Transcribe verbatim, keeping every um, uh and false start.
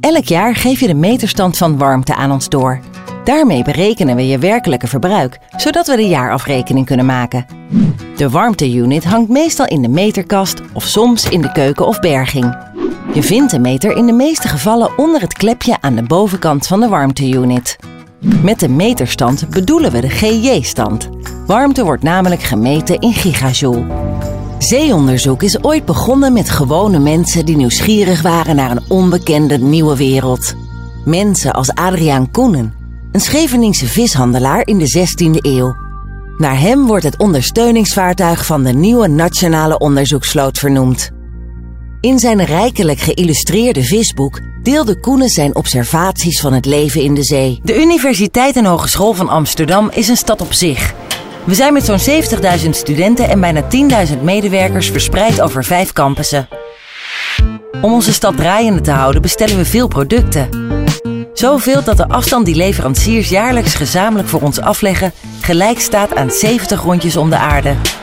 Elk jaar geef je de meterstand van warmte aan ons door. Daarmee berekenen we je werkelijke verbruik, zodat we de jaarafrekening kunnen maken. De warmteunit hangt meestal in de meterkast of soms in de keuken of berging. Je vindt de meter in de meeste gevallen onder het klepje aan de bovenkant van de warmteunit. Met de meterstand bedoelen we de G J-stand. Warmte wordt namelijk gemeten in gigajoule. Zeeonderzoek is ooit begonnen met gewone mensen die nieuwsgierig waren naar een onbekende nieuwe wereld. Mensen als Adriaan Koenen, een Scheveningse vishandelaar in de zestiende eeuw. Naar hem wordt het ondersteuningsvaartuig van de nieuwe Nationale Onderzoeksvloot vernoemd. In zijn rijkelijk geïllustreerde visboek deelde Koenen zijn observaties van het leven in de zee. De Universiteit en Hogeschool van Amsterdam is een stad op zich. We zijn met zo'n zeventigduizend studenten en bijna tienduizend medewerkers verspreid over vijf campussen. Om onze stad draaiende te houden bestellen we veel producten. Zoveel dat de afstand die leveranciers jaarlijks gezamenlijk voor ons afleggen gelijk staat aan zeventig rondjes om de aarde.